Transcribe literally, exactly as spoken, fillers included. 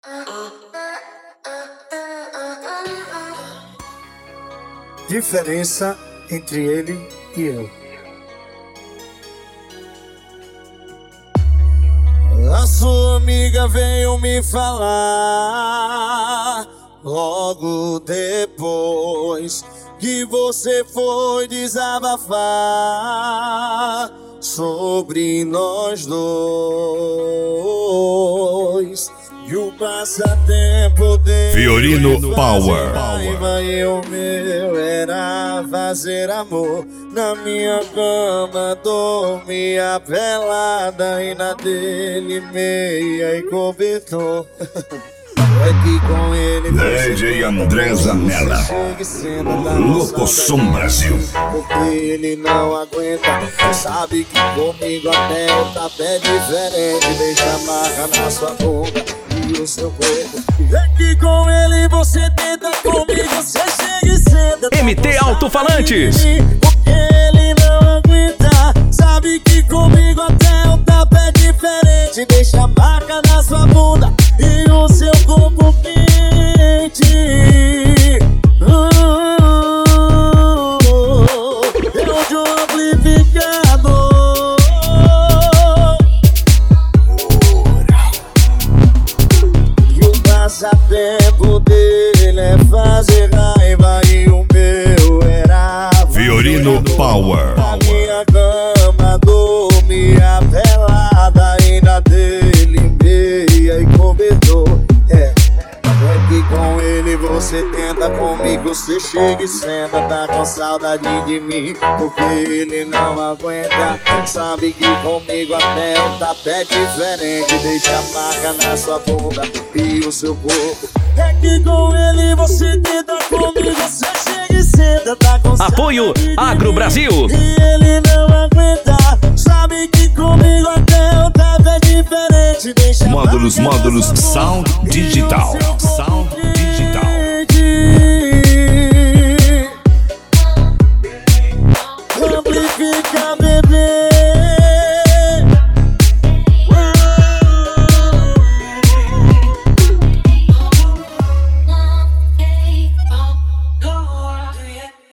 Diferença entre ele e eu. A sua amiga veio me falar logo depois que você foi desabafar sobre nós dois. E o passatempo dele Fiorino Power. Raiva, e o meu era fazer amor. Na minha cama dormia pelada e na dele meia e cobertor. É que com ele D J André Zanella, Locosom Brasil. porque ele não aguenta. Sabe que comigo até o tapete é diferente. Deixa a marca na sua boca e o seu corpo. É que com ele você tenta, comigo você chega e senta. M T Alto-Falantes. Porque ele não aguenta. Sabe que comigo até o tapete é diferente. Deixa a marca na sua bunda e o seu corpo quente. Eu de um amplificador. E o passatempo dele é fazer raiva e o meu era Fiorino Power. na minha cama dormia pelada e na dele meia e cobertor. É, é que com ele você tenta, comigo você chega e senta. Tá com saudade de mim, porque ele não aguenta. Sabe que comigo até o tapete é diferente. Deixa a marca na sua bunda e o seu corpo. É que com ele você tenta, comigo você chega e senta. Tá com Apoio saudade de Agro mim, Brasil. e ele não